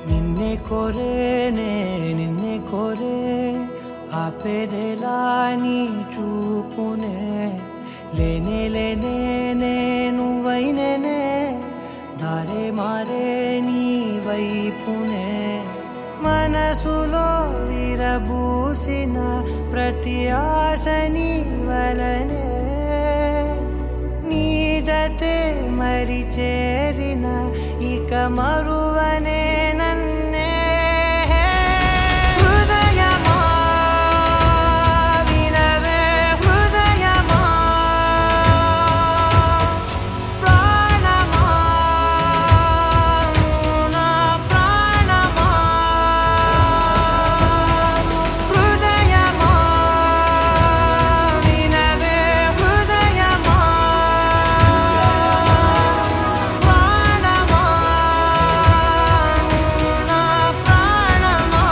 నిన్నే కోరేనే నిన్నే కోరే ఆపేదెలా నీ చూపునే లేనే లేనే నువ్వైనేనే దారే మారే నీ వైపునే మనసులో విరబూసిన ప్రతి ఆశ నీ వలనే నీ జతే మరి చేరిన ఇక మరువనే నన్నే హృదయమా వినవే హృదయమా ప్రాణమా నా ప్రాణమా హృదయమా వినవే హృదయమా ప్రాణమా నా ప్రాణమా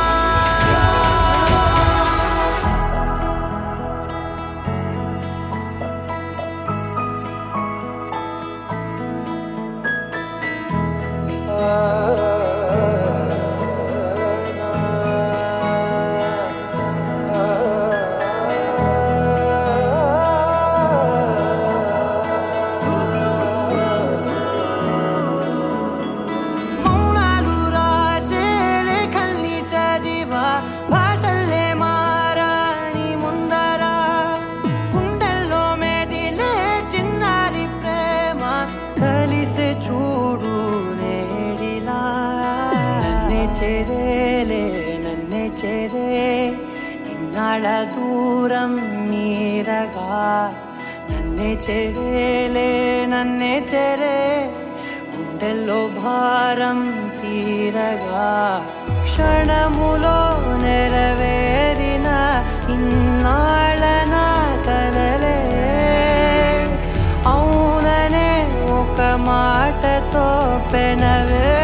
మౌనాలు రాసే లేఖల్ని చదివా భాషల్లే మారాని ముందర గుండెల్లో మెదిలే చిన్నారి ప్రేమ కలిసే చూడు నేడిలా నన్నే చేరేలే నన్నే చేరే ఇన్నాళ్ళ దూరం మీరగా నన్నే చేరేలే నన్నే చేరే గుండెల్లో భారం తీరగా క్షణములో నెరవేరిన ఇన్నాళ్ళ నా కలలే అవుననే ఒక మాటతో పెనవే